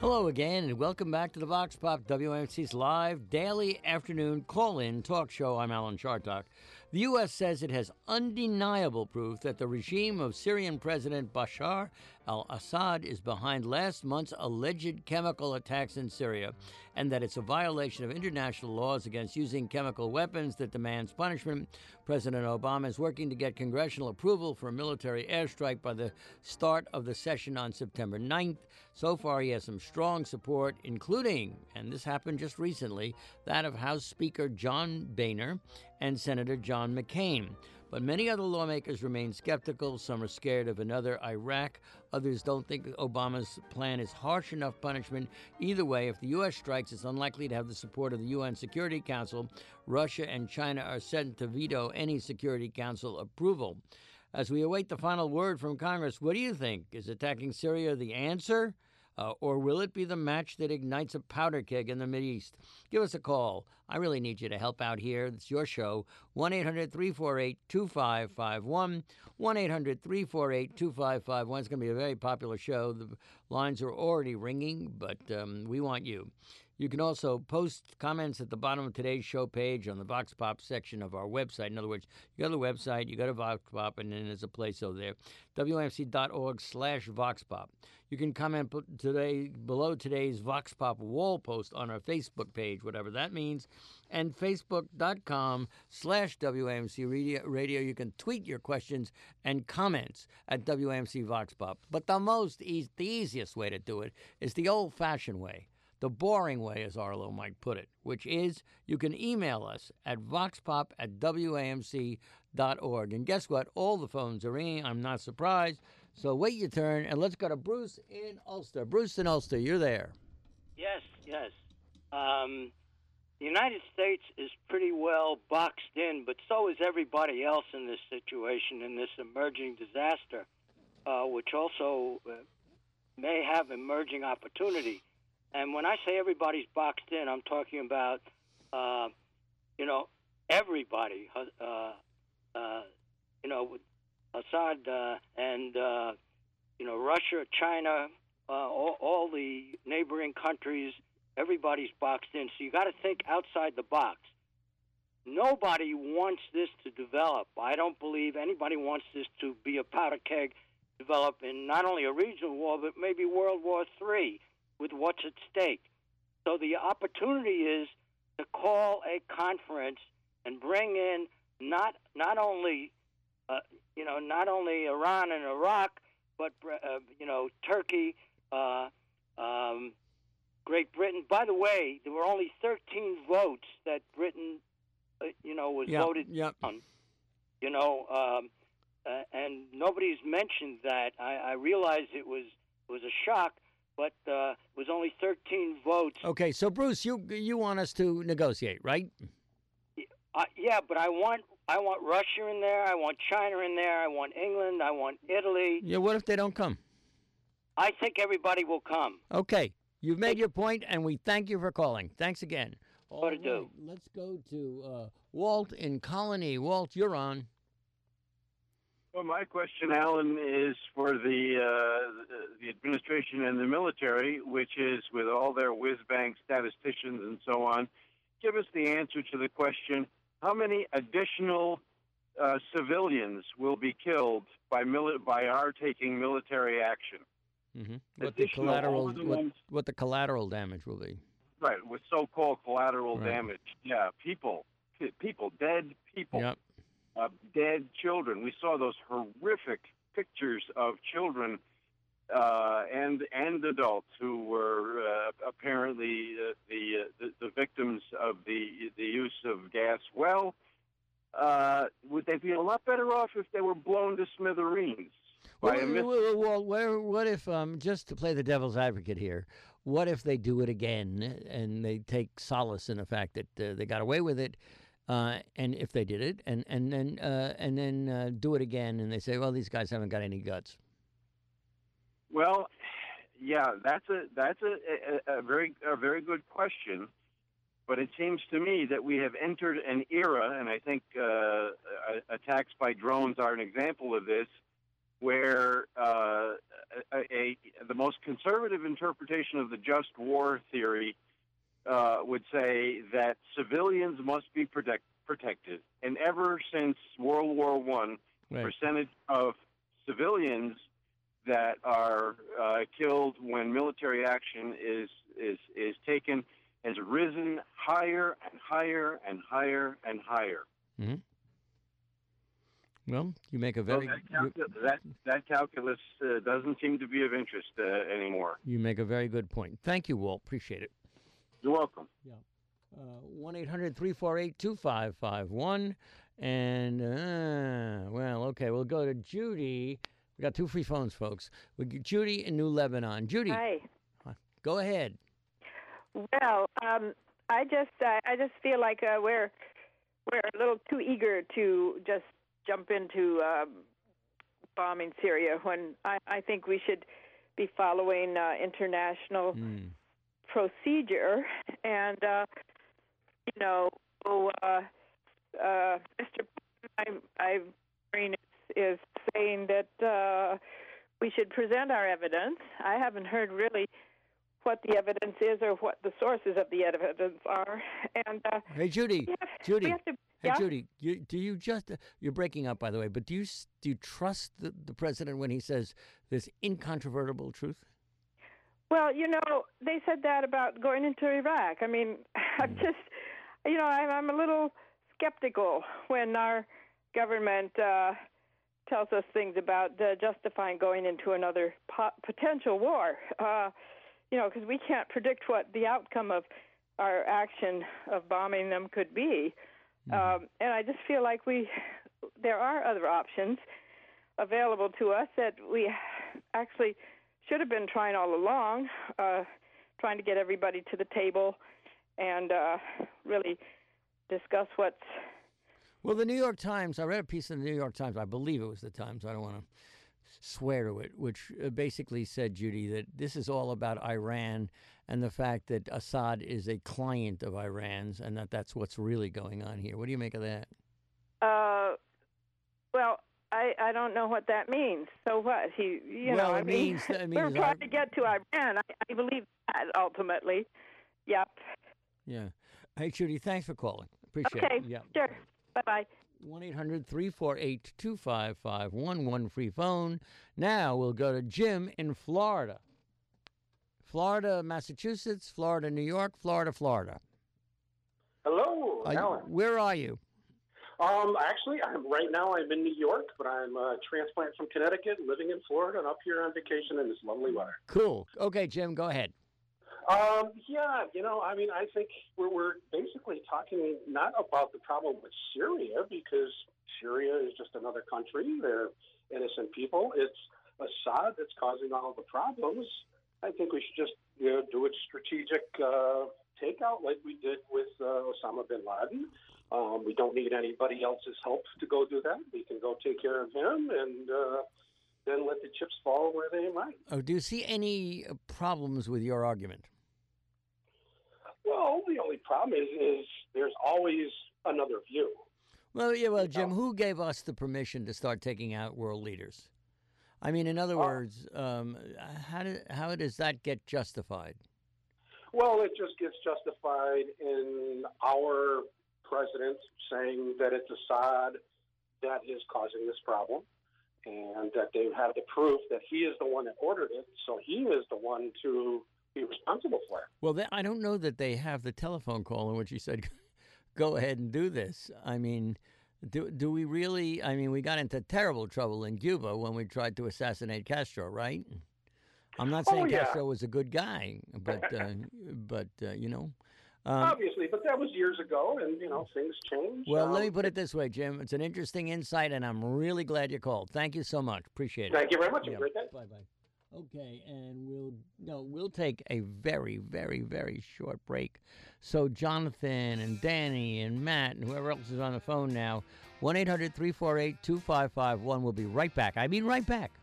Hello again, and welcome back to the Vox Pop, WMC's live daily afternoon call-in talk show. I'm Alan Chartock. The U.S. says it has undeniable proof that the regime of Syrian President Bashar al-Assad is behind last month's alleged chemical attacks in Syria, and that it's a violation of international laws against using chemical weapons that demands punishment. President Obama is working to get congressional approval for a military airstrike by the start of the session on September 9th. So far, he has some strong support, including, and this happened just recently, that of House Speaker John Boehner and Senator John McCain. But many other lawmakers remain skeptical. Some are scared of another Iraq. Others don't think Obama's plan is harsh enough punishment. Either way, if the U.S. strikes, it's unlikely to have the support of the UN Security Council. Russia and China are set to veto any Security Council approval. As we await the final word from Congress, what do you think? Is attacking Syria the answer? Or will it be the match that ignites a powder keg in the Mideast? Give us a call. I really need you to help out here. It's your show. 1-800-348-2551. 1-800-348-2551. It's going to be a very popular show. The lines are already ringing, but we want you. You can also post comments at the bottom of today's show page on the Vox Pop section of our website. In other words, you go to the website, you go to Vox Pop, and then there's a place over there, wmc.org/Vox Pop. You can comment today below today's Vox Pop wall post on our Facebook page, whatever that means, and facebook.com/WMC Radio. You can tweet your questions and comments at WMC Vox Pop. But the easiest way to do it is the old-fashioned way. The boring way, as Arlo might put it, which is you can email us at voxpop@wamc.org. And guess what? All the phones are ringing. I'm not surprised. So wait your turn, and let's go to Bruce in Ulster. Bruce in Ulster, you're there. Yes. The United States is pretty well boxed in, but so is everybody else in this situation, in this emerging disaster, which also may have emerging opportunity. And when I say everybody's boxed in, I'm talking about, everybody. With Assad and, Russia, China, all the neighboring countries, everybody's boxed in. So you got to think outside the box. Nobody wants this to develop. I don't believe anybody wants this to be a powder keg, develop in not only a regional war, but maybe World War III. With what's at stake. So the opportunity is to call a conference and bring in not only Iran and Iraq, but Turkey, Great Britain. By the way, there were only 13 votes that Britain, was voted on. And nobody's mentioned that. I realize it was a shock. But it was only 13 votes. Okay, so Bruce, you want us to negotiate, right? Yeah, but I want Russia in there. I want China in there. I want England. I want Italy. Yeah, what if they don't come? I think everybody will come. Okay, you've made your point, and we thank you for calling. Thanks again. What to do? Let's go to Walt in Colony. Walt, you're on. Well, my question, Alan, is for the administration and the military, which is with all their whiz-bang statisticians and so on. Give us the answer to the question: how many additional civilians will be killed by our taking military action? Mm-hmm. What the collateral damage will be? Right, with so-called collateral damage. Yeah, people, dead people. Yep. Dead children. We saw those horrific pictures of children and adults who were apparently the victims of the use of gas. Well, would they be a lot better off if they were blown to smithereens? Well, what if, just to play the devil's advocate here, what if they do it again and they take solace in the fact that they got away with it? And if they did it, and then do it again, and they say, well, these guys haven't got any guts. Well, yeah, that's a very good question. But it seems to me that we have entered an era, and I think attacks by drones are an example of this, where the most conservative interpretation of the just war theory would say that civilians must be protected. And ever since World War I, the percentage of civilians that are killed when military action is taken has risen higher and higher and higher and higher. Mm-hmm. Well, you make a very that calculus doesn't seem to be of interest anymore. You make a very good point. Thank you, Walt. Appreciate it. You're welcome. Yeah. 1-800-348-2551. And, well, okay, we'll go to Judy. We got 2 free phones, folks. Judy in New Lebanon. Judy. Hi. Go ahead. Well, I just feel like we're a little too eager to just jump into bombing Syria when I think we should be following international procedure. And, Mr. I've is saying that we should present our evidence. I haven't heard really what the evidence is or what the sources of the evidence are. And hey, Judy, Judy, yeah? Judy, you're breaking up, by the way, but do you trust the president when he says this incontrovertible truth? Well, they said that about going into Iraq. I mean, I'm just, I'm a little skeptical when our government tells us things about justifying going into another potential war. Because we can't predict what the outcome of our action of bombing them could be. And I just feel like there are other options available to us that we actually should have been trying all along, trying to get everybody to the table and really discuss what's... Well, the New York Times, I read a piece in the New York Times, I believe it was the Times, I don't want to swear to it, which basically said, Judy, that this is all about Iran and the fact that Assad is a client of Iran's and that's what's really going on here. What do you make of that? Well, I don't know what that means. So what? It means we're trying to get to Iran. I believe that ultimately. Yep. Yeah. Hey, Judy, thanks for calling. Appreciate it. Okay, yeah. Sure. Bye-bye. 1-800-348-2551, one free phone. Now we'll go to Jim in Florida. Florida, Massachusetts, Florida, New York, Florida. Hello, Alan. Where are you? Actually, right now I'm in New York, but I'm a transplant from Connecticut, living in Florida, and up here on vacation in this lovely weather. Cool. Okay, Jim, go ahead. I think we're basically talking not about the problem with Syria, because Syria is just another country. They're innocent people. It's Assad that's causing all the problems. I think we should just do a strategic takeout like we did with Osama bin Laden. We don't need anybody else's help to go do that. We can go take care of him and then let the chips fall where they might. Oh, do you see any problems with your argument? Well, the only problem is there's always another view. Well, Jim, who gave us the permission to start taking out world leaders? I mean, in other words, how does that get justified? Well, it just gets justified in our president saying that it's Assad that is causing this problem, and that they have the proof that he is the one that ordered it, so he is the one to be responsible for it. Well, I don't know that they have the telephone call in which he said, go ahead and do this. I mean, do we really? I mean, we got into terrible trouble in Cuba when we tried to assassinate Castro, right? I'm not saying Castro was a good guy, but obviously, but that was years ago, and things change. Well, let me put it this way, Jim. It's an interesting insight, and I'm really glad you called. Thank you so much. Appreciate it. Thank you very much. Have a great day. Bye-bye. Okay, and we'll take a very, very, very short break. So Jonathan and Danny and Matt and whoever else is on the phone now, 1-800-348-2551. We'll be right back. I mean right back.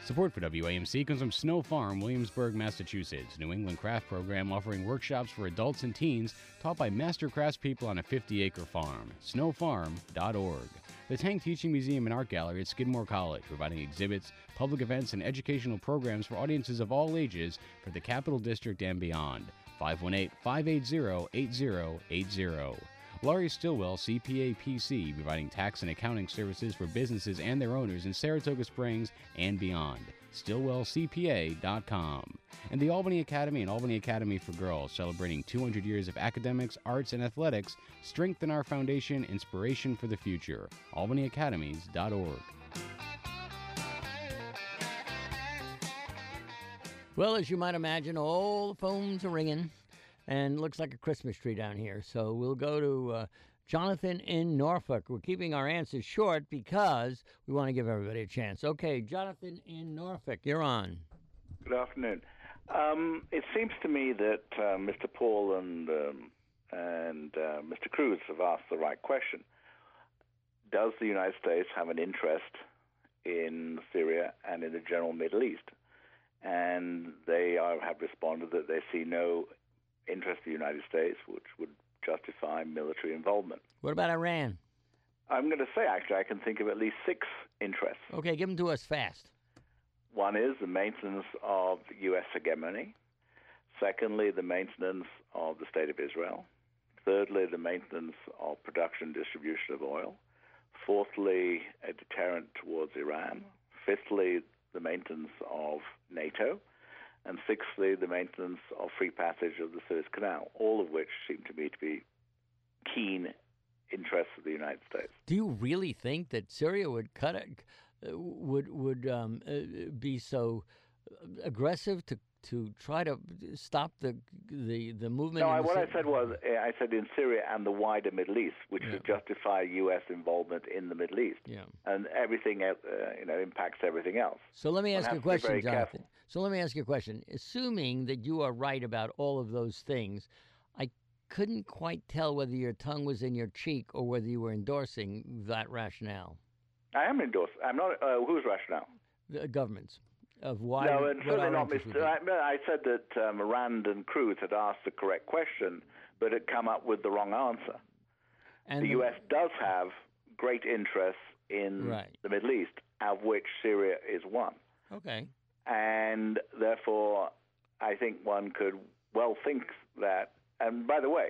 Support for WAMC comes from Snow Farm, Williamsburg, Massachusetts, New England craft program offering workshops for adults and teens taught by master craftspeople on a 50-acre farm. snowfarm.org. The Tank Teaching Museum and Art Gallery at Skidmore College, providing exhibits, public events, and educational programs for audiences of all ages for the Capital District and beyond. 518-580-8080. Laurie Stillwell, CPA PC, providing tax and accounting services for businesses and their owners in Saratoga Springs and beyond. StillwellCPA.com. And the Albany Academy and Albany Academy for Girls, celebrating 200 years of academics, arts, and athletics. Strengthen our foundation, inspiration for the future. AlbanyAcademies.org. Well, as you might imagine, all the phones are ringing, and looks like a Christmas tree down here. So we'll go to Jonathan in Norfolk. We're keeping our answers short because we want to give everybody a chance. Okay, Jonathan in Norfolk, you're on. Good afternoon. It seems to me that Mr. Paul and Mr. Cruz have asked the right question. Does the United States have an interest in Syria and in the general Middle East? And they have responded that they see no interest in the United States, which would justify military involvement. What about Iran? I'm going to say, actually, I can think of at least 6 interests. Okay, give them to us fast. One is the maintenance of U.S. hegemony. Secondly, the maintenance of the State of Israel. Thirdly, the maintenance of production and distribution of oil. Fourthly, a deterrent towards Iran. Fifthly, the maintenance of NATO. And sixthly, the maintenance of free passage of the Suez Canal, all of which seem to me to be keen interests of the United States. Do you really think that Syria would be so aggressive to try to stop the movement? No, what I said was, I said in Syria and the wider Middle East, which would justify U.S. involvement in the Middle East. Yeah. And everything, impacts everything else. So let me ask you a question, Jonathan. So let me ask you a question. Assuming that you are right about all of those things, I couldn't quite tell whether your tongue was in your cheek or whether you were endorsing that rationale. I am endorsing. I'm not. Whose rationale? The government's. Of why? No, and certainly not Mr. I said that Rand and Cruz had asked the correct question, but had come up with the wrong answer. And the U.S. does have great interests in the Middle East, of which Syria is one. Okay. And therefore, I think one could well think that. And by the way,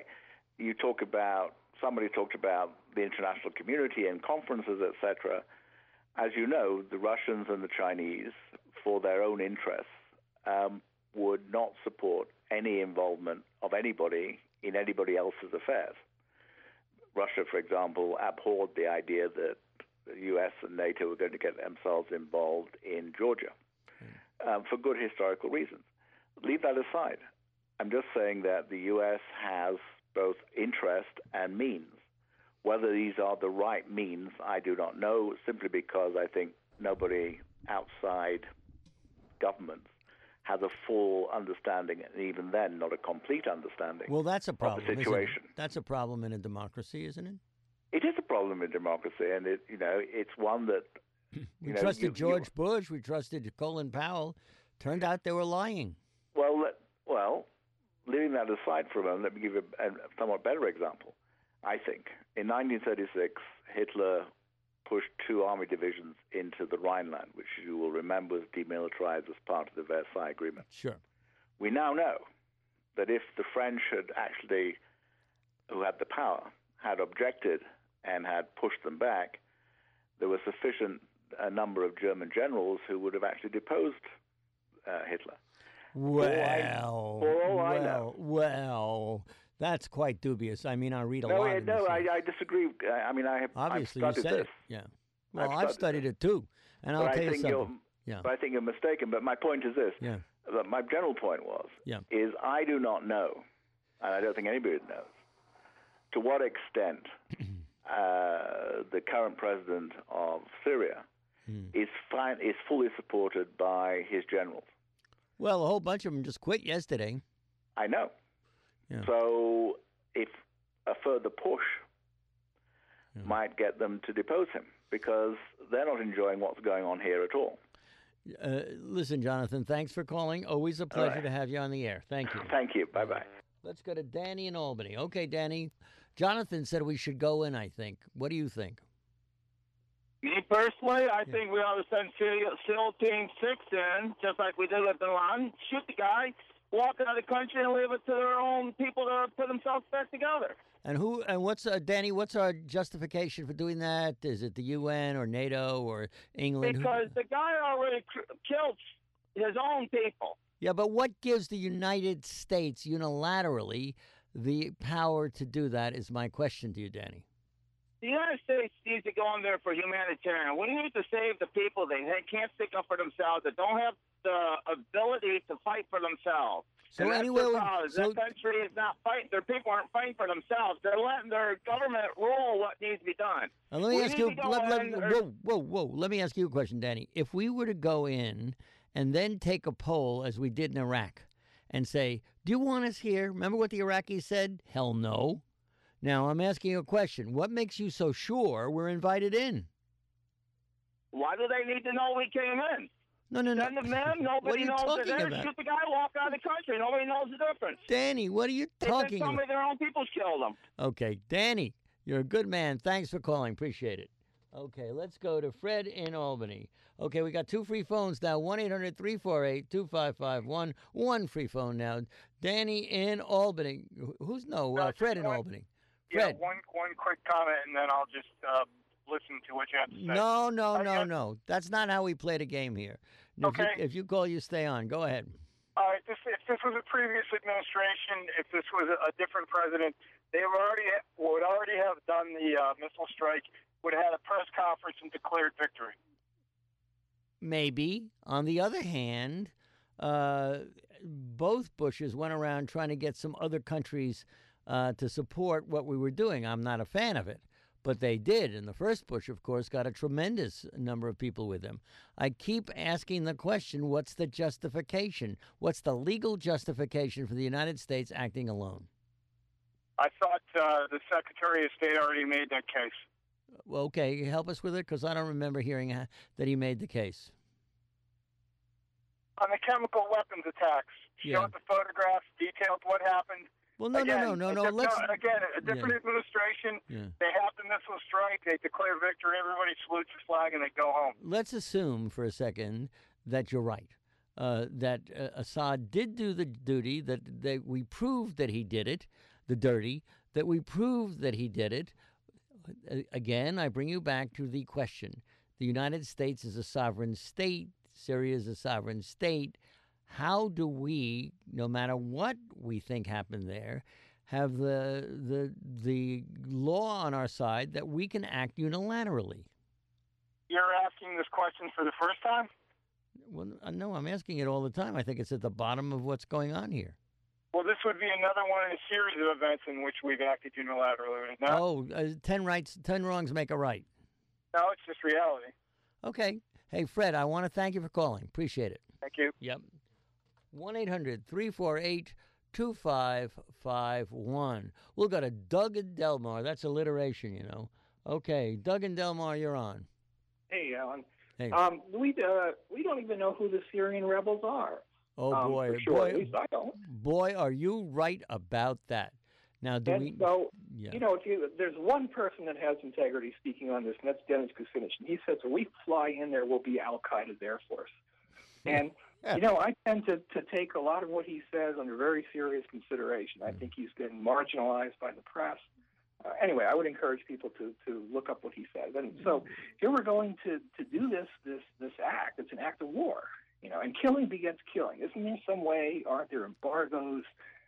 somebody talked about the international community and conferences, etc. As you know, the Russians and the Chinese, for their own interests, would not support any involvement of anybody in anybody else's affairs. Russia, for example, abhorred the idea that the U.S. and NATO were going to get themselves involved in Georgia for good historical reasons. Leave that aside. I'm just saying that the U.S. has both interest and means. Whether these are the right means, I do not know, simply because I think nobody outside governments has a full understanding, and even then, not a complete understanding. Well, that's a problem. Of the situation. That's a problem in a democracy, isn't it? It is a problem in democracy, and it's one that we trusted George Bush. We trusted Colin Powell. Turned out they were lying. Well, leaving that aside for a moment, let me give you a somewhat better example. I think in 1936, Hitler pushed 2 army divisions into the Rhineland, which you will remember was demilitarized as part of the Versailles Agreement. Sure. We now know that if the French had actually, who had the power, had objected and had pushed them back, there was sufficient number of German generals who would have actually deposed Hitler. Well, that's quite dubious. I mean, I read a lot. No, I disagree. I mean, obviously I've you studied said this. it. Yeah. Well, I've studied it too, and I'll tell you something. But I think you're mistaken. But my point is this. Yeah. My general point is I do not know, and I don't think anybody knows, to what extent the current president of Syria is fully supported by his generals. Well, a whole bunch of them just quit yesterday. I know. Yeah. So if a further push might get them to depose him, because they're not enjoying what's going on here at all. Listen, Jonathan, thanks for calling. Always a pleasure to have you on the air. Thank you. Thank you. Bye-bye. Let's go to Danny in Albany. Okay, Danny. Jonathan said we should go in, I think. What do you think? Me personally, I think we ought to send SEAL Team 6 in, just like we did with Bin Laden. Shoot the guy, walk out of the country, and leave it to their own people to put themselves back together. And what's Danny? What's our justification for doing that? Is it the UN or NATO or England? Because the guy already killed his own people. Yeah, but what gives the United States unilaterally the power to do that? Is my question to you, Danny. The United States needs to go in there for humanitarian. We need to save the people that can't stick up for themselves, that don't have the ability to fight for themselves. So anyway, that country is not fighting. Their people aren't fighting for themselves. They're letting their government rule what needs to be done. Let me ask you. Whoa! Let me ask you a question, Danny. If we were to go in and then take a poll, as we did in Iraq, and say, "Do you want us here?" Remember what the Iraqis said? Hell no. Now I'm asking you a question. What makes you so sure we're invited in? Why do they need to know we came in? No. Send them in. Nobody knows they're there. Shoot the guy, walk out of the country. Nobody knows the difference. Danny, what are you talking about? Somebody their own people killed them. Okay, Danny, you're a good man. Thanks for calling. Appreciate it. Okay, let's go to Fred in Albany. Okay, we got 2 free phones now. 1-800-348-2551. 1 free phone now. Danny in Albany. Fred in Albany. Fred. Yeah, one quick comment, and then I'll just listen to what you have to say. No. That's not how we play the game here. Okay. If you call, you stay on. Go ahead. All right. If this was a previous administration, if this was a different president, they would already have done the missile strike, would have had a press conference and declared victory. Maybe. On the other hand, both Bushes went around trying to get some other countries to support what we were doing. I'm not a fan of it, but they did. And the first Bush, of course, got a tremendous number of people with him. I keep asking the question, what's the justification? What's the legal justification for the United States acting alone? I thought the Secretary of State already made that case. Well, okay, help us with it, because I don't remember hearing that he made the case. On the chemical weapons attacks, showed the photographs, detailed what happened. Well, no. Again, a different administration. Yeah. They have the missile strike. They declare victory. Everybody salutes the flag, and they go home. Let's assume for a second that you're right. That Assad did do the duty. That we proved that he did it. The dirty. That we proved that he did it. Again, I bring you back to the question. The United States is a sovereign state. Syria is a sovereign state. How do we, no matter what we think happened there, have the law on our side that we can act unilaterally? You're asking this question for the first time? Well, no, I'm asking it all the time. I think it's at the bottom of what's going on here. Well, this would be another one in a series of events in which we've acted unilaterally. No? 10 wrongs make a right. No, it's just reality. Okay. Hey, Fred, I want to thank you for calling. Appreciate it. Thank you. Yep. 1-800-348-2551. We'll go to Doug in Delmar. That's alliteration, you know. Okay, Doug in Delmar, you're on. Hey, Alan. Hey. We don't even know who the Syrian rebels are. Oh, boy. For sure, at least I don't. Boy, are you right about that. Now, So, there's one person that has integrity speaking on this, and that's Dennis Kucinich. And he says, when we fly in there, we'll be Al-Qaeda's Air Force. And, I tend to take a lot of what he says under very serious consideration. I think he's been marginalized by the press. Anyway, I would encourage people to look up what he says. And so here we're going to do this act. It's an act of war, and killing begets killing. Isn't there some way, aren't there embargoes?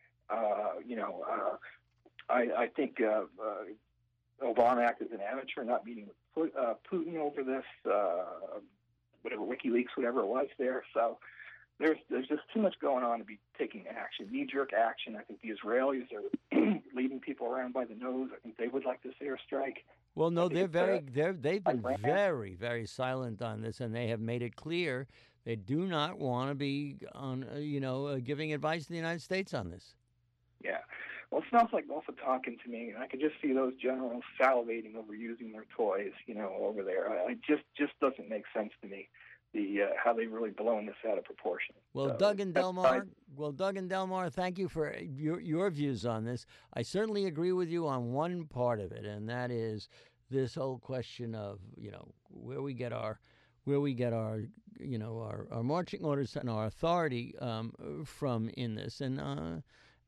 I think Obama acted as an amateur, not meeting with Putin over this, whatever, WikiLeaks, whatever it was there. So there's just too much going on to be taking action, knee-jerk action. I think the Israelis are leading people around by the nose. I think they would like this airstrike. Well, no, they've been very, very silent on this, and they have made it clear they do not want to be giving advice to the United States on this. Yeah. Well, it sounds like Gulf of Tonkin to me, and I could just see those generals salivating over using their toys, over there. It just doesn't make sense to me. how they've really blown this out of proportion. Well, So Doug and that's Delmar, thank you for your views on this. I certainly agree with you on one part of it, and that is this whole question of where we get our our marching orders and our authority from in this, and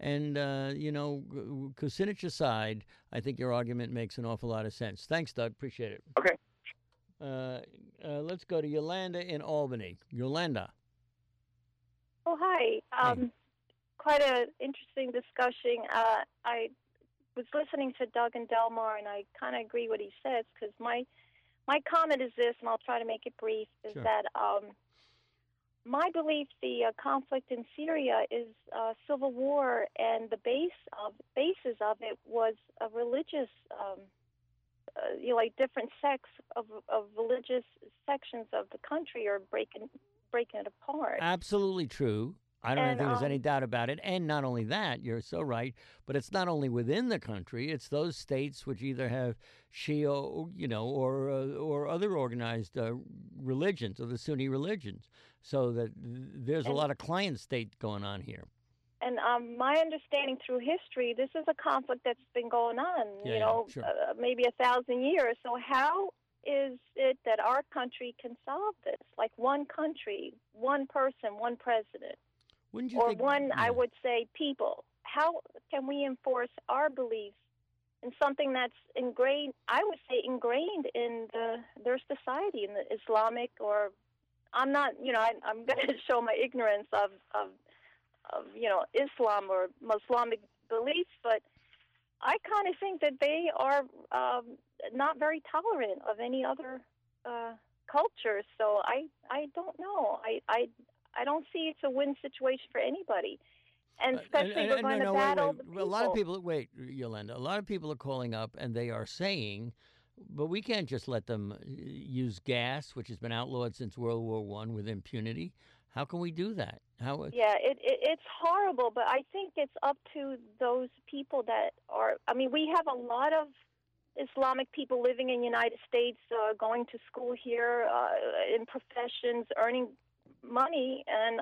Kucinich aside, I think your argument makes an awful lot of sense. Thanks, Doug. Appreciate it. Okay. Let's go to Yolanda in Albany. Yolanda. Oh, hi. Quite an interesting discussion. I was listening to Doug and Delmar, and I kind of agree what he says, because my comment is this, and I'll try to make it brief, is that my belief the conflict in Syria is civil war, and the basis of it was a religious like different sects of religious sections of the country are breaking it apart. Absolutely true. I don't think there's any doubt about it. And not only that, you're so right, but it's not only within the country, it's those states which either have Shia, or other organized religions, or the Sunni religions. So that there's a lot of client state going on here. And my understanding through history, this is a conflict that's been going on, maybe 1,000 years. So how is it that our country can solve this? Like one country, one person, one president, I would say, people. How can we enforce our beliefs in something that's ingrained in their society, in the Islamic, or I'm not, I'm going to show my ignorance of Islam or Islamic beliefs, but I kind of think that they are not very tolerant of any other culture. So I don't know. I don't see it's a win situation for anybody. And especially we're going to battle the people. A lot of people, Yolanda, a lot of people are calling up and they are saying, but we can't just let them use gas, which has been outlawed since World War I, with impunity. How can we do that? Yeah, it's horrible, but I think it's up to those people that are, we have a lot of Islamic people living in the United States, going to school here, in professions, earning money, and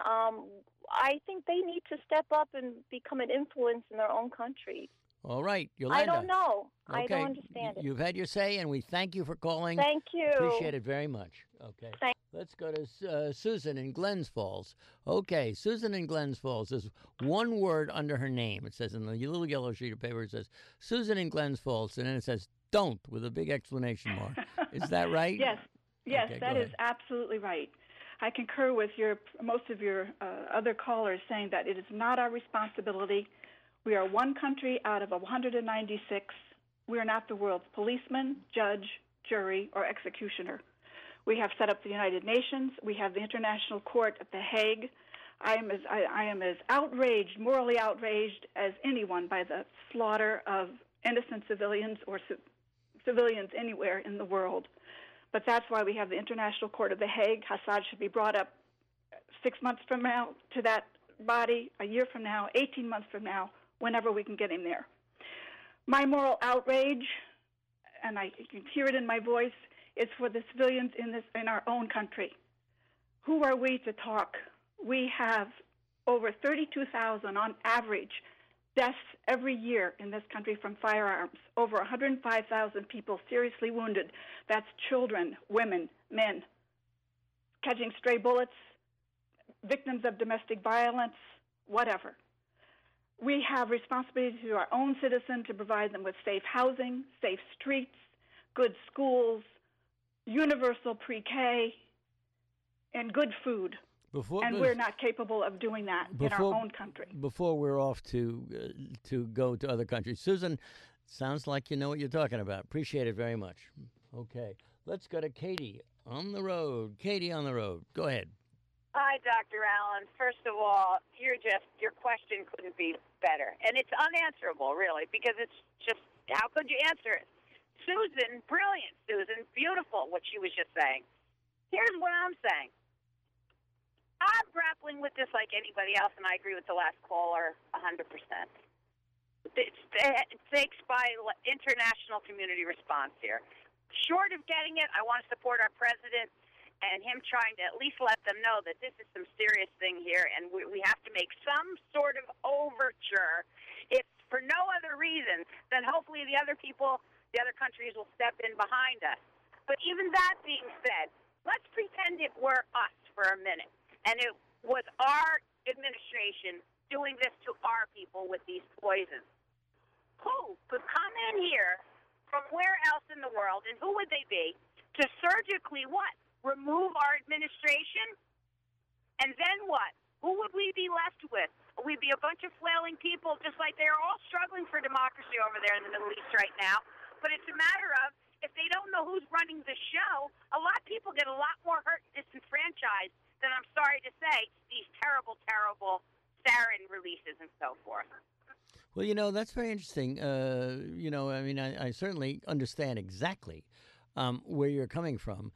I think they need to step up and become an influence in their own country. All right, Yolanda. I don't know. Okay. I don't understand it. You've had your say, and we thank you for calling. Thank you. Appreciate it very much. Okay. Let's go to Susan in Glens Falls. Okay, Susan in Glens Falls. There's one word under her name. It says in the little yellow sheet of paper, it says Susan in Glens Falls, and then it says don't with a big exclamation mark. Is that right? Yes, okay, that is absolutely right. I concur with most of your other callers saying that it is not our responsibility. We are one country out of 196. We are not the world's policeman, judge, jury, or executioner. We have set up the United Nations. We have the International Court at The Hague. I am as outraged, morally outraged as anyone by the slaughter of innocent civilians or civilians anywhere in the world. But that's why we have the International Court of The Hague. Assad should be brought up 6 months from now to that body, a year from now, 18 months from now, whenever we can get him there. My moral outrage, and I can hear it in my voice, is for the civilians in our own country. Who are we to talk? We have over 32,000 on average deaths every year in this country from firearms. Over 105,000 people seriously wounded. That's children, women, men. Catching stray bullets, victims of domestic violence, whatever. We have responsibility to our own citizens to provide them with safe housing, safe streets, good schools, universal pre-K, and good food. We're not capable of doing that in our own country. Before we're off to go to other countries. Susan, sounds like you know what you're talking about. Appreciate it very much. Okay, let's go to Katie on the road. Katie on the road. Go ahead. Hi, Dr. Allen. First of all, your question couldn't be better. And it's unanswerable, really, because it's just, how could you answer it? Susan, brilliant, Susan, beautiful, what she was just saying. Here's what I'm saying. I'm grappling with this like anybody else, and I agree with the last caller 100%. It takes by international community response here. Short of getting it, I want to support our president and him trying to at least let them know that this is some serious thing here, and we have to make some sort of overture, if for no other reason than hopefully the other people, the other countries will step in behind us. But even that being said, let's pretend it were us for a minute, and it was our administration doing this to our people with these poisons. Who could come in here from where else in the world, and who would they be, to surgically what? Remove our administration? And then what? Who would we be left with? We'd be a bunch of flailing people, just like they're all struggling for democracy over there in the Middle East right now. But it's a matter of, if they don't know who's running the show, a lot of people get a lot more hurt and disenfranchised than, I'm sorry to say, these terrible, terrible sarin releases and so forth. Well, that's very interesting. I certainly understand exactly where you're coming from.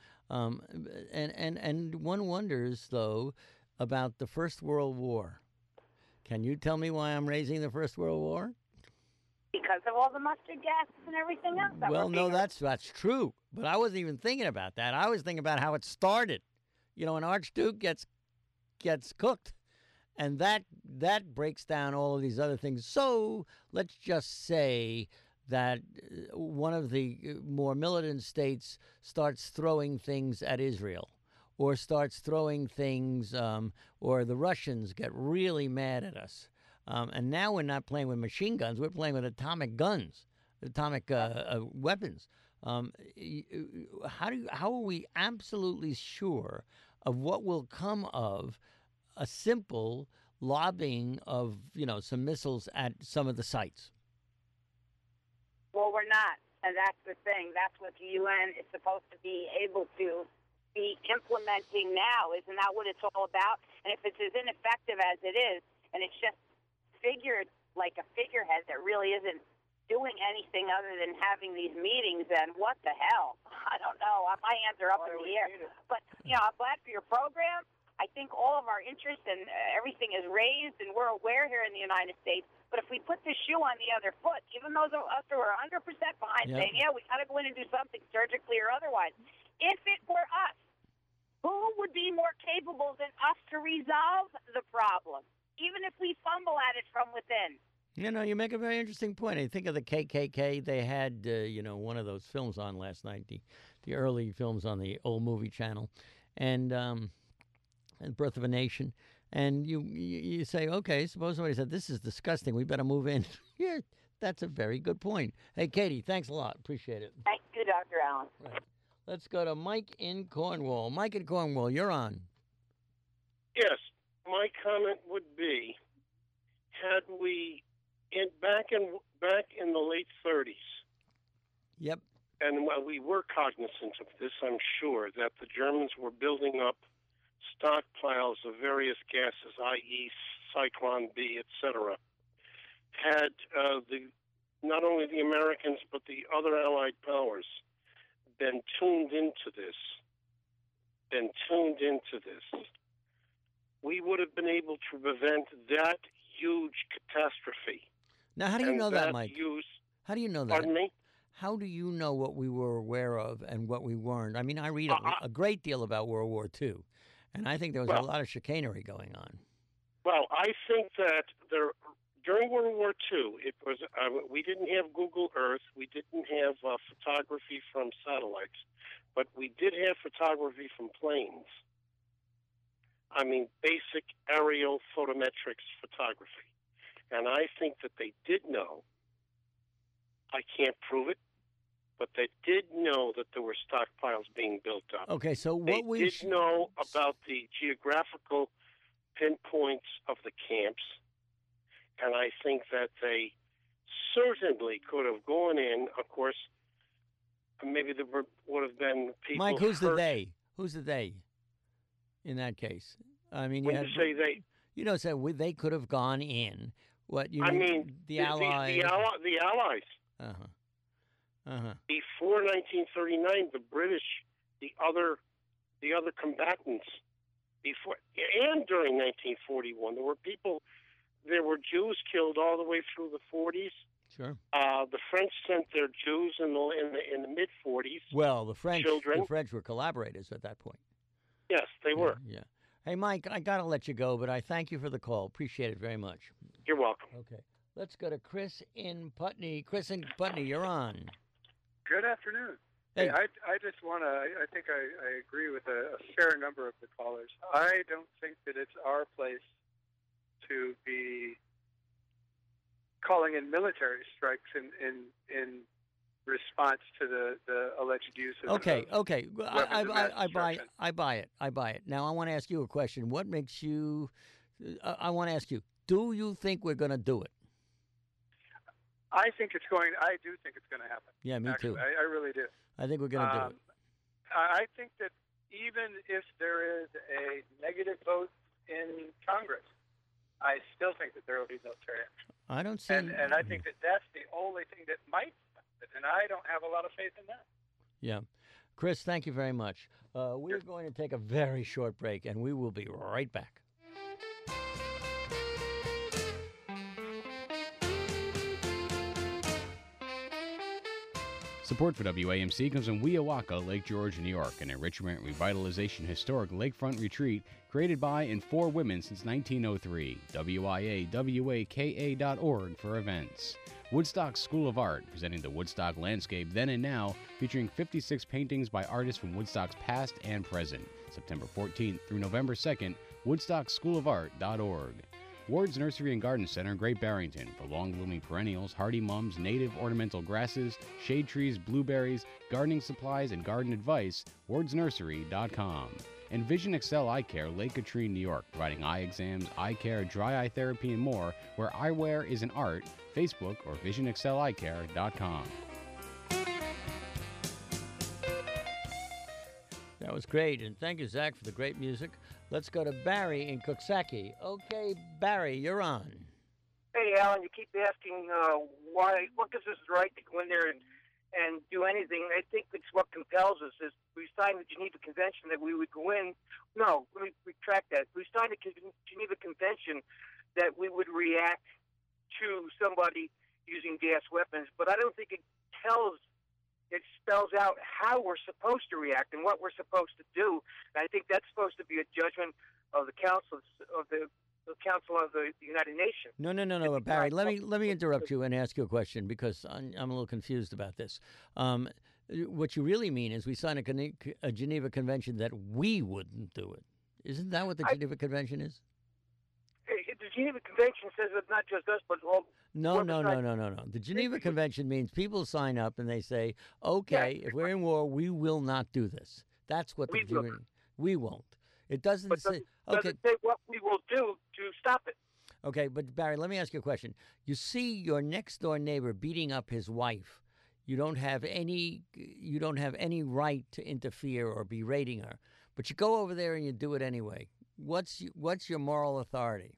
And one wonders, though, about the First World War. Can you tell me why I'm raising the First World War? Because of all the mustard gases and everything else. Well, no, that's true. But I wasn't even thinking about that. I was thinking about how it started. An Archduke gets cooked. And that breaks down all of these other things. So let's just say that one of the more militant states starts throwing things at Israel, or starts throwing things, or the Russians get really mad at us. And now we're not playing with machine guns. We're playing with atomic guns, atomic weapons. How are we absolutely sure of what will come of a simple lobbing of, some missiles at some of the sites? Well, we're not, and that's the thing. That's what the UN is supposed to be able to be implementing now. Isn't that what it's all about? And if it's as ineffective as it is, and it's just figured like a figurehead that really isn't doing anything other than having these meetings, then what the hell? I don't know. My hands are up in the air. But, I'm glad for your program. I think all of our interest and everything is raised, and we're aware here in the United States. But if we put the shoe on the other foot, even those of us who are 100% behind saying, we got to go in and do something surgically or otherwise, if it were us, who would be more capable than us to resolve the problem, even if we fumble at it from within? You make a very interesting point. I think of the KKK. They had, one of those films on last night, the early films on the old movie channel, and Birth of a Nation. And you say, okay, suppose somebody said, this is disgusting, we better move in. Yeah, that's a very good point. Hey, Katie, thanks a lot. Appreciate it. Thank you, Dr. Allen. Right. Let's go to Mike in Cornwall. Mike in Cornwall, you're on. Yes, my comment would be, had we back in the late 30s. Yep. And we were cognizant of this, I'm sure, that the Germans were building up stockpiles of various gases, i.e. Cyclone B, etc. Had not only the Americans but the other Allied powers been tuned into this, we would have been able to prevent that huge catastrophe. Now, how do you know that, Mike? How do you know that? Pardon me? How do you know what we were aware of and what we weren't? I mean, I read a great deal about World War II, and I think there was a lot of chicanery going on. Well, I think that during World War II, it was we didn't have Google Earth, we didn't have photography from satellites, but we did have photography from planes. I mean, basic aerial photometrics photography. And I think that they did know. I can't prove it, but they did know that there were stockpiles being built up. Okay, so what they did know about the geographical pinpoints of the camps, and I think that they certainly could have gone in. Of course, maybe there would have been people. Mike, who's the they? Who's the they? In that case, I mean, when you say they, so they could have gone in. What you mean? The Allies. The Allies. Before 1939, the British, the other combatants, before and during 1941, there were Jews killed all the way through the 40s. Sure. The French sent their Jews in the mid 40s. Well, the French children. The French were collaborators at that point. Yes, they were. Yeah. Hey, Mike, I got to let you go, but I thank you for the call. Appreciate it very much. You're welcome. Okay. Let's go to Chris in Putney. Chris in Putney, you're on. Good afternoon. Hey. I just want to, I think I agree with a fair number of the callers. I don't think that it's our place to be calling in military strikes in response to the alleged use of Okay. weapons of mass I buy destruction. I buy it. Now, I want to ask you a question. What makes you, I want to ask you, do you think we're going to do it? I do think it's going to happen. Yeah, me actually. too. I really do. I think we're going to do it. I think that even if there is a negative vote in Congress, I still think that there will be military action. I don't see. And I think that that's the only thing that might happen, and I don't have a lot of faith in that. Yeah. Chris, thank you very much. We're going to take a very short break, and we will be right back. Support for WAMC comes from Weowaka, Lake George, New York, an enrichment, revitalization, historic lakefront retreat created by and for women since 1903. WIAWAKA.org for events. Woodstock School of Art, presenting the Woodstock landscape then and now, featuring 56 paintings by artists from Woodstock's past and present. September 14th through November 2nd, WoodstockSchoolofArt.org. Ward's Nursery and Garden Center, Great Barrington, for long-blooming perennials, hardy mums, native ornamental grasses, shade trees, blueberries, gardening supplies, and garden advice, wardsnursery.com. And Vision Excel Eye Care, Lake Katrine, New York, providing eye exams, eye care, dry eye therapy, and more, where eyewear is an art, Facebook or visionexceleyecare.com. That was great, and thank you, Zach, for the great music. Let's go to Barry in Coxsackie. Okay, Barry, you're on. Hey, Alan, you keep asking what gives us the right to go in there and do anything. I think it's what compels us. Is we signed the Geneva Convention that we would go in. No, let me retract that. We signed the Geneva Convention that we would react to somebody using gas weapons, but I don't think it spells out how we're supposed to react and what we're supposed to do. And I think that's supposed to be a judgment of the Council of the United Nations. No, Barry. Let me interrupt you and ask you a question because I'm a little confused about this. What you really mean is we signed a Geneva Convention that we wouldn't do it. Isn't that what the Geneva Convention is? The Geneva Convention says it's not just us, but all. No. The Geneva Convention means people sign up and they say, okay, if we're in war, we will not do this. That's what we won't. It doesn't say. Okay. Doesn't say what we will do to stop it. Okay, but Barry, let me ask you a question. You see your next door neighbor beating up his wife. You don't have any right to interfere or berating her, but you go over there and you do it anyway. What's your moral authority?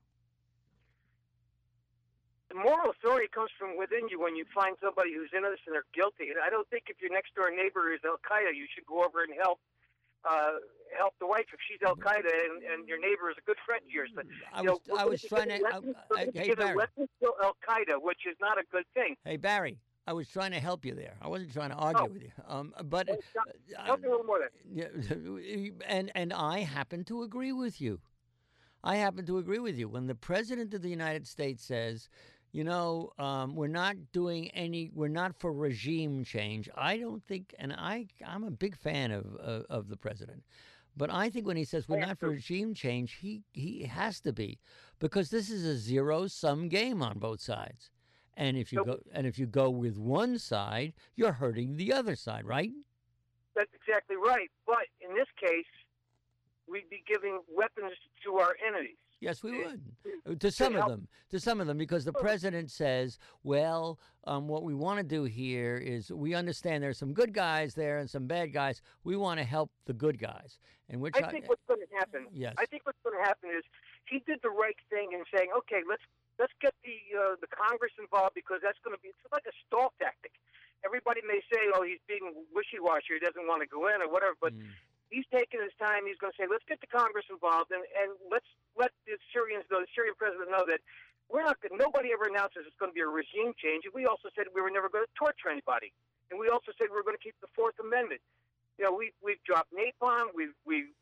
The moral authority comes from within you when you find somebody who's innocent or guilty. And I don't think if your next door neighbor is Al Qaeda, you should go over and help the wife if she's Al Qaeda and your neighbor is a good friend of yours. But I was trying to. Hey, Barry. Weapons to Al Qaeda, which is not a good thing. Hey, Barry. I was trying to help you there. I wasn't trying to argue with you. But help me a little more then. Yeah, and I happen to agree with you. When the President of the United States says, we're not for regime change. I don't think, and I'm a big fan of the President. But I think when he says we're not for regime change, he has to be, because this is a zero-sum game on both sides. And if you go with one side, you're hurting the other side, right? That's exactly right. But in this case, we'd be giving weapons to our enemies. Yes, we would. To some of them, because the president says, well, what we want to do here is we understand there's some good guys there and some bad guys. We want to help the good guys. And I think what's going to happen. Yes. I think what's going to happen is he did the right thing in saying, okay, let's get the Congress involved, because that's going to be, it's like a stall tactic. Everybody may say, oh, he's being wishy-washy, he doesn't want to go in or whatever, but he's taking his time. He's going to say, let's get the Congress involved and let's let the Syrians know, the Syrian president know that nobody ever announces it's going to be a regime change. And we also said we were never going to torture anybody. And we also said we were going to keep the Fourth Amendment. We've dropped napalm, we've dropped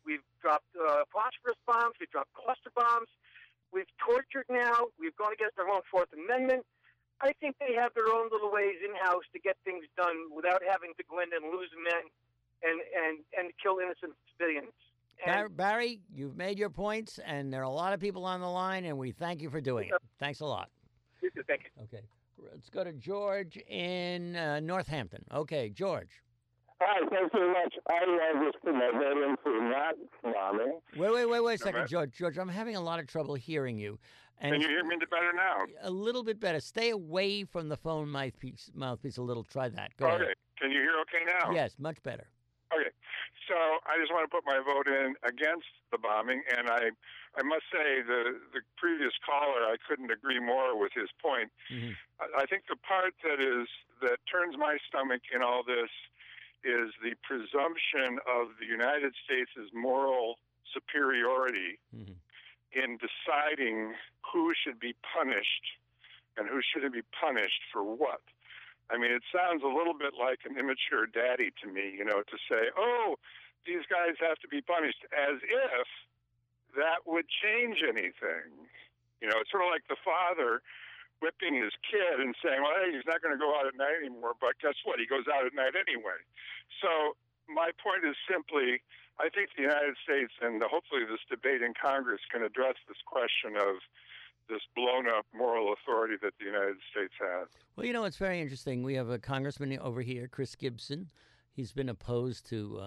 dropped phosphorus bombs. We've dropped cluster bombs. We've tortured now. We've gone against our own Fourth Amendment. I think they have their own little ways in-house to get things done without having to go in and lose men and kill innocent civilians. Barry, you've made your points, and there are a lot of people on the line, and we thank you for doing it. Thanks a lot. You too. Thank you. Okay. Let's go to George in Northampton. Okay, George. Hi, thanks very much. I was put my vote in for not bombing. Wait a second, George. George, I'm having a lot of trouble hearing you. And Can you hear me better now? A little bit better. Stay away from the phone mouthpiece a little. Try that. Go Okay. ahead. Can you hear okay now? Yes, much better. Okay. So I just want to put my vote in against the bombing, and I must say the previous caller, I couldn't agree more with his point. Mm-hmm. I think the part that turns my stomach in all this is the presumption of the United States' moral superiority in deciding who should be punished and who shouldn't be punished for what. I mean, it sounds a little bit like an immature daddy to me, to say, oh, these guys have to be punished, as if that would change anything. It's sort of like the father whipping his kid and saying, well, hey, he's not going to go out at night anymore, but guess what? He goes out at night anyway. So my point is simply, I think the United States and hopefully this debate in Congress can address this question of this blown-up moral authority that the United States has. Well, it's very interesting. We have a congressman over here, Chris Gibson. He's been opposed to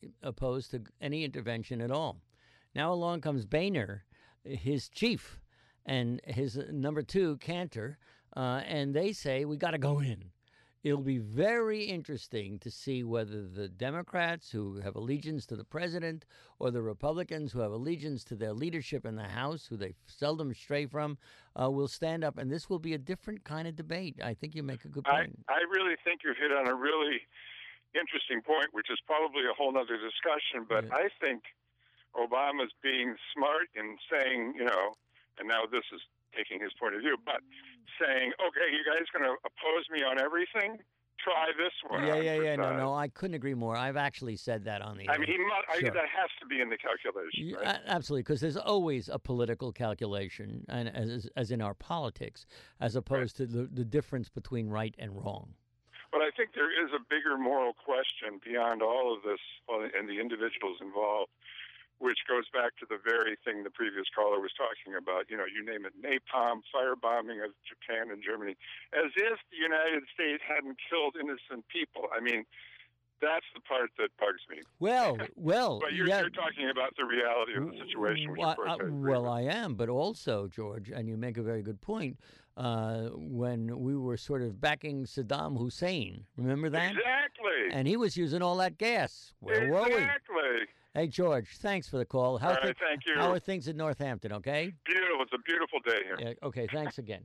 any intervention at all. Now along comes Boehner, his chief, and his number two, Cantor, and they say we got to go in. It'll be very interesting to see whether the Democrats who have allegiance to the president or the Republicans who have allegiance to their leadership in the House, who they seldom stray from, will stand up. And this will be a different kind of debate. I think you make a good point. I really think you've hit on a really interesting point, which is probably a whole other discussion. But I think Obama's being smart in saying, and now this is taking his point of view, but saying, okay, you guys going to oppose me on everything? Try this one. Yeah. No, I couldn't agree more. I've actually said that on the air. I mean, that has to be in the calculation. Right? Absolutely, because there's always a political calculation, and as in our politics, as opposed to the difference between right and wrong. But I think there is a bigger moral question beyond all of this and the individuals involved, which goes back to the very thing the previous caller was talking about. You name it, napalm, firebombing of Japan and Germany, as if the United States hadn't killed innocent people. I mean, that's the part that bugs me. Well. But you're talking about the reality of the situation, which of course I agree with. I am, but also, George, and you make a very good point, when we were sort of backing Saddam Hussein, remember that? Exactly. And he was using all that gas. Where were we? Exactly. Hey, George, thanks for the call. All right, thank you. How are things in Northampton, okay? Beautiful. It's a beautiful day here. Yeah, okay, thanks again.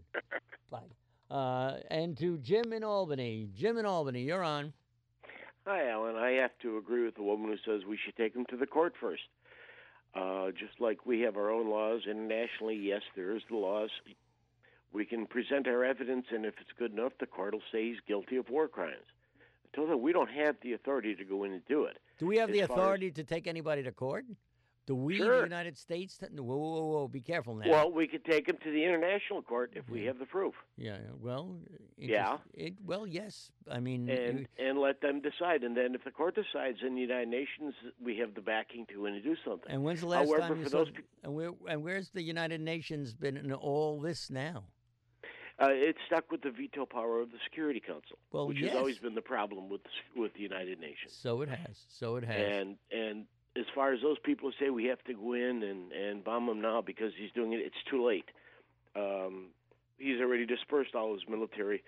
Bye. And to Jim in Albany. Jim in Albany, you're on. Hi, Alan. I have to agree with the woman who says we should take them to the court first. Just like we have our own laws internationally, yes, there is the laws. We can present our evidence, and if it's good enough, the court will say he's guilty of war crimes. I told them we don't have the authority to go in and do it. Do we have the authority to take anybody to court? Do we, Sure. the United States? Whoa, be careful now. Well, we could take him to the international court if we have the proof. Yeah, well... Yeah. Yes. I mean... And let them decide. And then if the court decides in the United Nations, we have the backing to go in and do something. And when's the last time you saw... And where's the United Nations been in all this now? It's stuck with the veto power of the Security Council, which yes. has always been the problem with the United Nations. So it has. And as far as those people who say we have to go in and bomb him now because he's doing it, it's too late. He's already dispersed all his military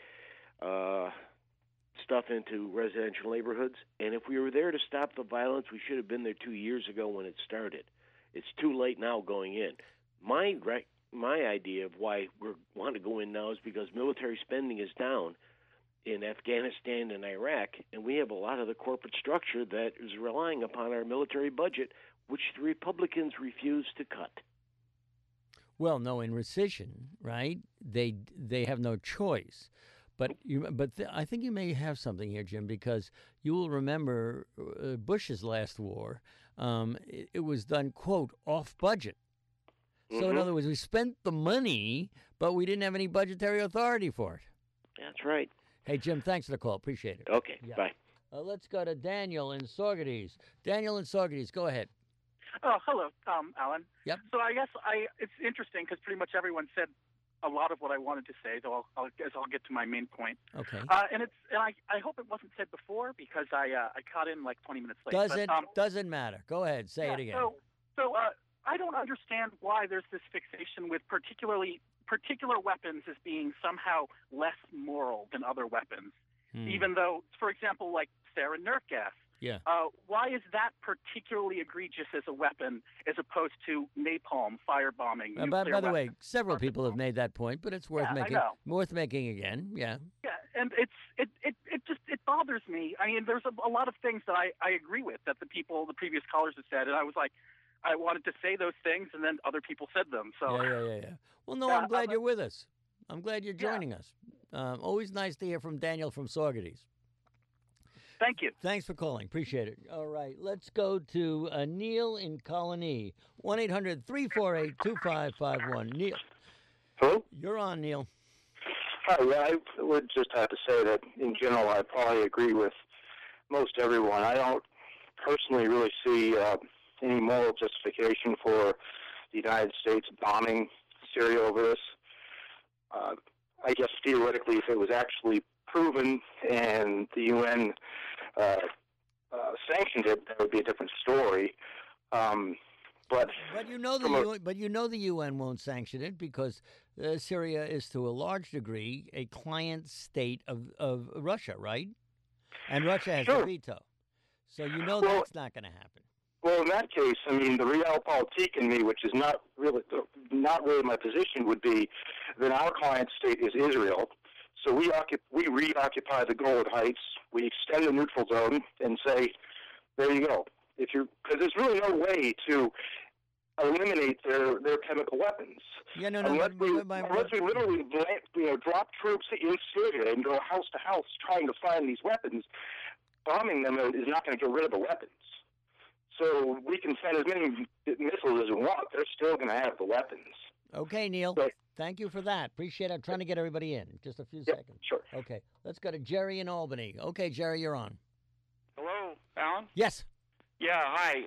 stuff into residential neighborhoods. And if we were there to stop the violence, we should have been there 2 years ago when it started. It's too late now going in. My idea of why we want to go in now is because military spending is down in Afghanistan and Iraq, and we have a lot of the corporate structure that is relying upon our military budget, which the Republicans refuse to cut. Well, no, in rescission, right? They have no choice. But I think you may have something here, Jim, because you will remember Bush's last war. it was done, quote, off budget. So in other words, we spent the money, but we didn't have any budgetary authority for it. That's right. Hey, Jim, thanks for the call. Appreciate it. Okay, bye. Let's go to Daniel in Saugerties. Daniel in Saugerties, go ahead. Oh, hello, Alan. Yep. So I guess it's interesting because pretty much everyone said a lot of what I wanted to say, though I'll get to my main point. Okay. And I hope it wasn't said before because I caught in like 20 minutes late. Doesn't matter. Go ahead. Say it again. So I don't understand why there's this fixation with particular weapons as being somehow less moral than other weapons, even though, for example, like sarin nerve gas. Yeah. Why is that particularly egregious as a weapon as opposed to napalm, firebombing, nuclear by the weapons? way, several people have made that point, but it's worth making. Worth making again. Yeah. Yeah, and it bothers me. I mean, there's a lot of things that I agree with that the previous callers have said, and I was like, I wanted to say those things, and then other people said them. So Yeah. Well, no, I'm glad you're with us. I'm glad you're joining us. Always nice to hear from Daniel from Saugerties. Thank you. Thanks for calling. Appreciate it. All right, let's go to Neil in Colony. 1-800-348-2551. Neil. Hello? You're on, Neil. Hi, yeah, I would just have to say that in general I probably agree with most everyone. I don't personally really see any moral justification for the United States bombing Syria over this. I guess theoretically if it was actually proven and the UN sanctioned it, that would be a different story. But you know the UN won't sanction it because Syria is to a large degree a client state of Russia, right? And Russia has a veto, so that's not going to happen. Well, in that case, I mean, the realpolitik in me, which is not really my position, would be that our client state is Israel. So we reoccupy the Golan Heights, we extend the neutral zone, and say, there you go. Because there's really no way to eliminate their chemical weapons. Yeah, no. Unless we literally drop troops in Syria and go house to house trying to find these weapons, bombing them is not going to get rid of the weapons. So we can send as many missiles as we want. They're still going to have the weapons. Okay, Neil. Thank you for that. Appreciate it. I'm trying to get everybody in. Just a few seconds. Sure. Okay. Let's go to Jerry in Albany. Okay, Jerry, you're on. Hello, Alan? Yes. Yeah, hi.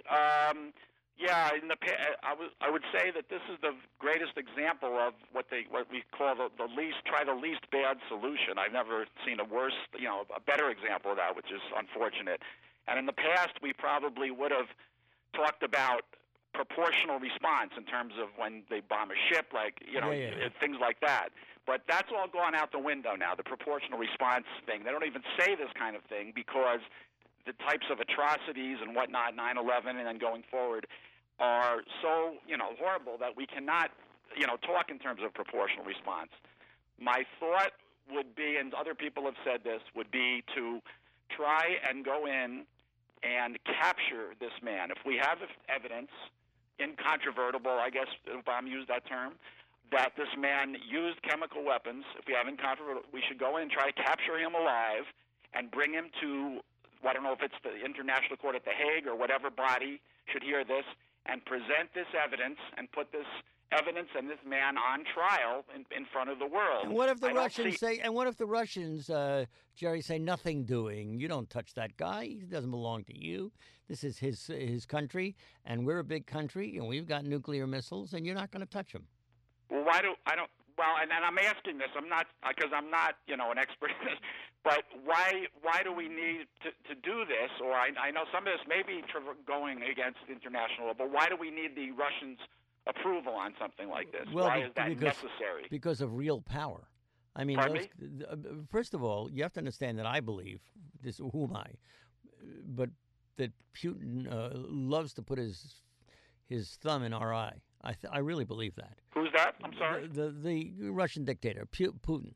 I would say that this is the greatest example of what we call the least bad solution. I've never seen a better example of that, which is unfortunate. And in the past, we probably would have talked about proportional response in terms of when they bomb a ship, things like that. But that's all gone out the window now, the proportional response thing. They don't even say this kind of thing because the types of atrocities and whatnot, 9/11 and then going forward, are so, horrible that we cannot, talk in terms of proportional response. My thought would be, and other people have said this, would be to try and go in and capture this man. If we have evidence, incontrovertible, I guess, if I'm used that term, that this man used chemical weapons, if we have incontrovertible, we should go in and try to capture him alive and bring him to, I don't know if it's the International Court at The Hague or whatever body should hear this, and present this evidence and put this evidence and this man on trial in front of the world. And what if the Russians Jerry, say nothing doing? You don't touch that guy. He doesn't belong to you. This is his country, and we're a big country, and we've got nuclear missiles, and you're not going to touch him. Well, and I'm asking this. I'm not because I'm not an expert in this. But why do we need to do this? Or I know some of this may be going against international law, but why do we need the Russians' approval on something like this? Well, why is that necessary? Because of real power. I mean, first of all, you have to understand that I believe this. Who am I? But that Putin loves to put his thumb in our eye. I really believe that. Who's that? I'm sorry. The Russian dictator, Putin.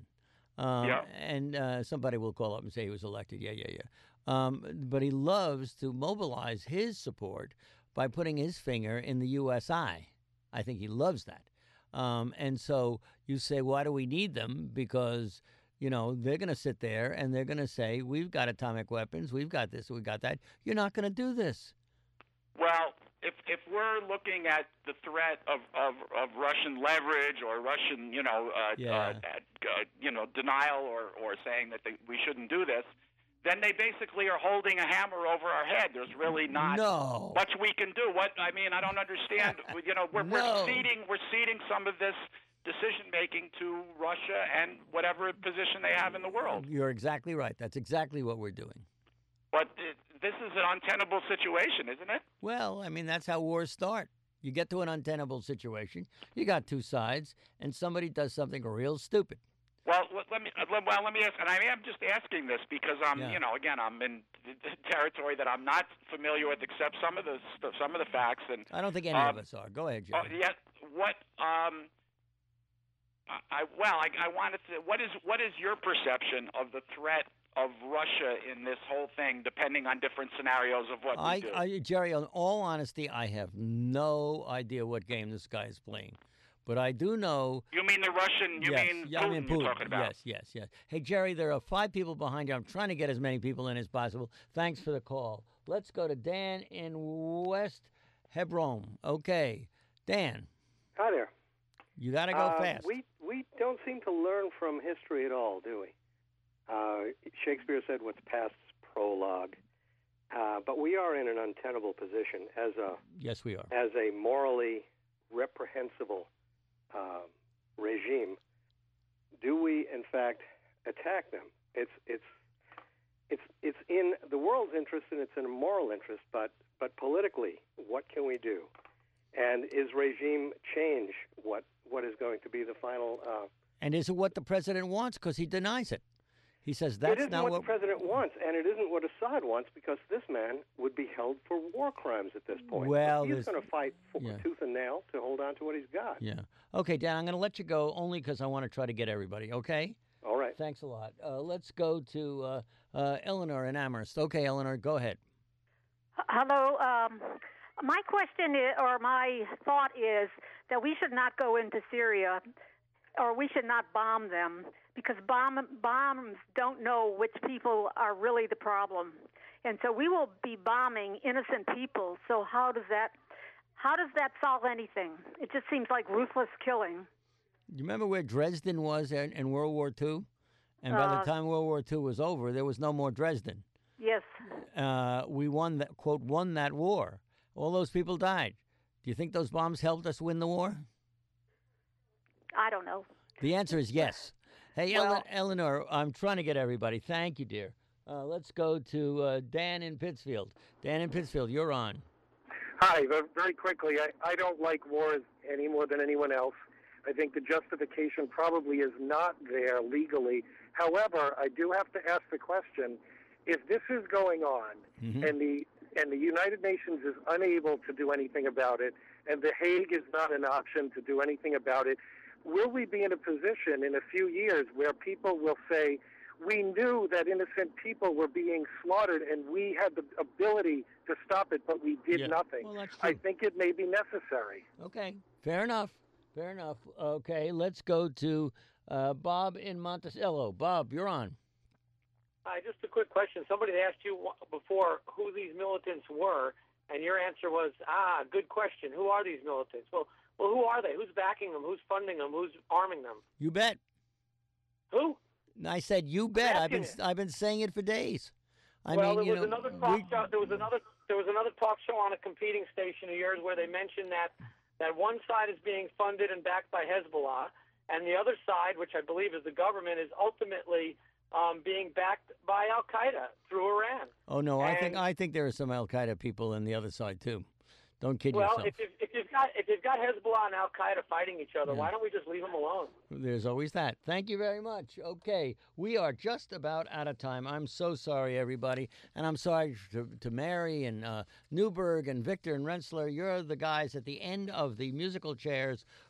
And somebody will call up and say he was elected. Yeah. But he loves to mobilize his support by putting his finger in the U.S. eye. I think he loves that. And so you say, why do we need them? Because, they're going to sit there and they're going to say, we've got atomic weapons. We've got this. We've got that. You're not going to do this. Well, if we're looking at the threat of Russian leverage or Russian, denial or saying that we shouldn't do this, then they basically are holding a hammer over our head. There's really not much we can do. I don't understand. We're ceding some of this decision making to Russia and whatever position they have in the world. You're exactly right. That's exactly what we're doing. But this is an untenable situation, isn't it? Well, that's how wars start. You get to an untenable situation, you got two sides, and somebody does something real stupid. Well, let me ask, and I am just asking this because I'm in territory that I'm not familiar with, except some of the facts. And I don't think any of us are. Go ahead, Jerry. I wanted to. What is your perception of the threat of Russia in this whole thing, depending on different scenarios of what we do? Jerry, in all honesty, I have no idea what game this guy is playing. But I do know... You mean the Russian... Putin you're talking about? Yes. Hey, Jerry, there are 5 people behind you. I'm trying to get as many people in as possible. Thanks for the call. Let's go to Dan in West Hebron. Okay. Dan. Hi there. You got to go fast. We don't seem to learn from history at all, do we? Shakespeare said what's past is prologue. But we are in an untenable position as a... Yes, we are. As a morally reprehensible regime. Do we, in fact, attack them? It's in the world's interest and it's in a moral interest, but politically, what can we do? And is regime change what is going to be the final? And is it what the president wants? Because he denies it. He says that's not what the president wants, and it isn't what Assad wants, because this man would be held for war crimes at this point. Well, he's going to fight tooth and nail to hold on to what he's got. Yeah. Okay, Dan, I'm going to let you go only because I want to try to get everybody, okay? All right. Thanks a lot. Let's go to Eleanor in Amherst. Okay, Eleanor, go ahead. Hello. My question is, or my thought is that we should not go into Syria, or we should not bomb them, because bombs don't know which people are really the problem. And so we will be bombing innocent people. So how does that solve anything? It just seems like ruthless killing. You remember where Dresden was in World War II? And by the time World War II was over, there was no more Dresden. Yes. We won that war. All those people died. Do you think those bombs helped us win the war? I don't know. The answer is yes. Hey, Eleanor, I'm trying to get everybody. Thank you, dear. Let's go to Dan in Pittsfield. Dan in Pittsfield, you're on. Hi. Very quickly, I don't like wars any more than anyone else. I think the justification probably is not there legally. However, I do have to ask the question, if this is going on and the United Nations is unable to do anything about it, and The Hague is not an option to do anything about it, will we be in a position in a few years where people will say, we knew that innocent people were being slaughtered and we had the ability to stop it, but we did nothing? Well, that's true. I think it may be necessary. Okay, fair enough. Okay, let's go to Bob in Monticello. Bob, you're on. Hi, just a quick question. Somebody asked you before who these militants were, and your answer was, good question. Who are these militants? Well, who are they? Who's backing them? Who's funding them? Who's arming them? You bet. Who? I said you bet. I've been saying it for days. There was another talk show. There was another talk show on a competing station of yours where they mentioned that one side is being funded and backed by Hezbollah, and the other side, which I believe is the government, is ultimately being backed by Al Qaeda through Iran. Oh no, I think there are some Al Qaeda people on the other side too. Don't kid yourself. Well, if you've got Hezbollah and Al Qaeda fighting each other, why don't we just leave them alone? There's always that. Thank you very much. Okay, we are just about out of time. I'm so sorry, everybody, and I'm sorry to Mary and Newberg and Victor and Rensselaer. You're the guys at the end of the musical chairs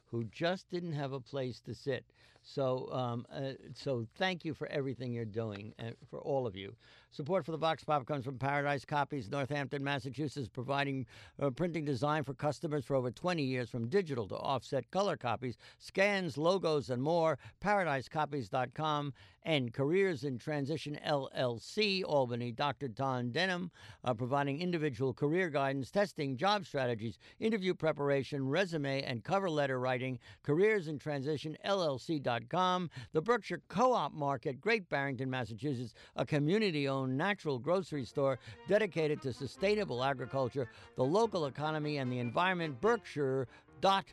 who just didn't have a place to sit. So so thank you for everything you're doing, for all of you. Support for the Vox Pop comes from Paradise Copies, Northampton, Massachusetts, providing printing design for customers for over 20 years, from digital to offset color copies, scans, logos, and more. ParadiseCopies.com. And Careers in Transition LLC, Albany, Dr. Don Denham, providing individual career guidance, testing, job strategies, interview preparation, resume, and cover letter writing. Careers in Transition LLC.com. The Berkshire Co-op Market, Great Barrington, Massachusetts, a community-owned natural grocery store dedicated to sustainable agriculture, the local economy, and the environment. Berkshire.coop.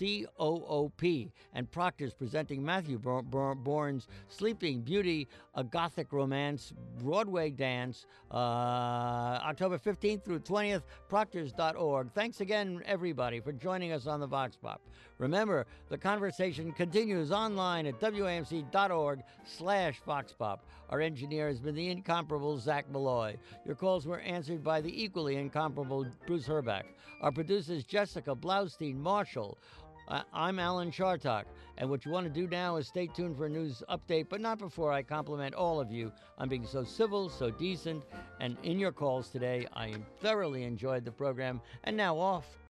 And Proctor's presenting Matthew Bourne's Sleeping Beauty, a Gothic romance, Broadway dance, October 15th through 20th, proctors.org. Thanks again, everybody, for joining us on the Vox Pop. Remember, the conversation continues online at wamc.org/VoxPop. Our engineer has been the incomparable Zach Malloy. Your calls were answered by the equally incomparable Bruce Herbeck. Our producers, Jessica Blaustein Marshall. I'm Alan Chartock, and what you want to do now is stay tuned for a news update, but not before I compliment all of you on being so civil, so decent, and in your calls today. I thoroughly enjoyed the program, and now off